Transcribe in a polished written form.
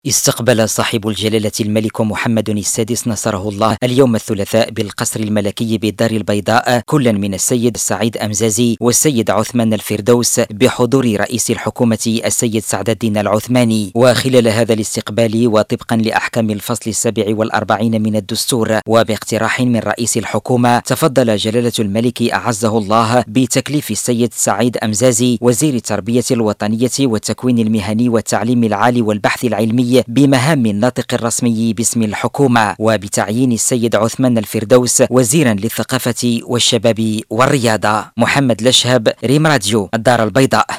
استقبل صاحب الجلالة الملك محمد السادس نصره الله اليوم الثلاثاء بالقصر الملكي بالدار البيضاء كلا من السيد سعيد أمزازي والسيد عثمان الفردوس بحضور رئيس الحكومة السيد سعد الدين العثماني. وخلال هذا الاستقبال وطبقا لأحكام الفصل 47 من الدستور وباقتراح من رئيس الحكومة، تفضل جلالة الملك أعزه الله بتكليف السيد سعيد أمزازي وزير التربية الوطنية والتكوين المهني والتعليم العالي والبحث العلمي بمهام الناطق الرسمي باسم الحكومة، وبتعيين السيد عثمان الفردوس وزيرا للثقافة والشباب والرياضة. محمد لشهب، ريم راديو، الدار البيضاء.